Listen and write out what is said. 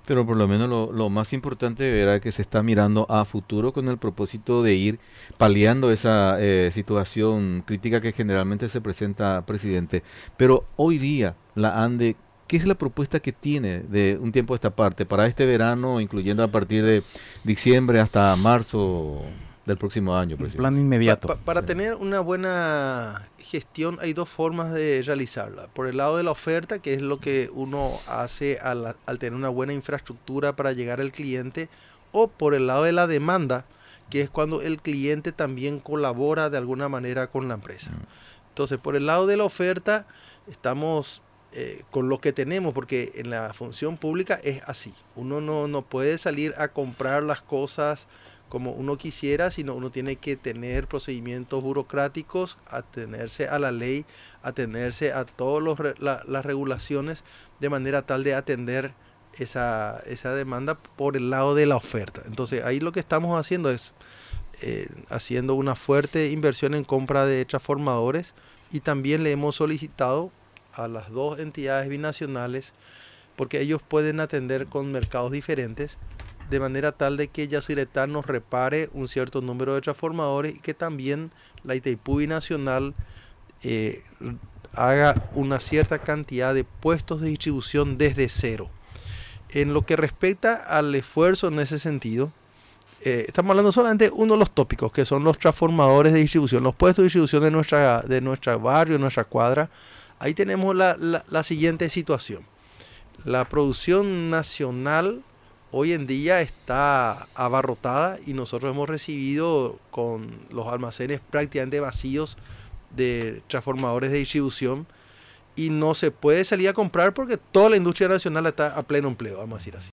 Pero por lo menos lo más importante era que se está mirando a futuro con el propósito de ir paliando esa situación crítica que generalmente se presenta, presidente. Pero hoy día, la ANDE, ¿qué es la propuesta que tiene de un tiempo a esta parte para este verano, incluyendo a partir de diciembre hasta marzo del próximo año, Un plan presidente? inmediato. Para Sí. tener una buena gestión hay dos formas de realizarla. Por el lado de la oferta, que es lo que uno hace al tener una buena infraestructura para llegar al cliente, o por el lado de la demanda, que es cuando el cliente también colabora de alguna manera con la empresa. Entonces, por el lado de la oferta, estamos con lo que tenemos, porque en la función pública es así. Uno no puede salir a comprar las cosas como uno quisiera, sino uno tiene que tener procedimientos burocráticos, atenerse a la ley, atenerse a todas las regulaciones, de manera tal de atender esa demanda por el lado de la oferta. Entonces, ahí lo que estamos haciendo es haciendo una fuerte inversión en compra de transformadores, y también le hemos solicitado a las dos entidades binacionales, porque ellos pueden atender con mercados diferentes, de manera tal de que Yacyretá nos repare un cierto número de transformadores, y que también la Itaipú Binacional eh, haga una cierta cantidad de puestos de distribución desde cero. En lo que respecta al esfuerzo en ese sentido, estamos hablando solamente de uno de los tópicos, que son los transformadores de distribución, los puestos de distribución de nuestro barrio, de nuestra cuadra. Ahí tenemos la siguiente situación. La producción nacional hoy en día está abarrotada, y nosotros hemos recibido con los almacenes prácticamente vacíos de transformadores de distribución, y no se puede salir a comprar porque toda la industria nacional está a pleno empleo, vamos a decir así.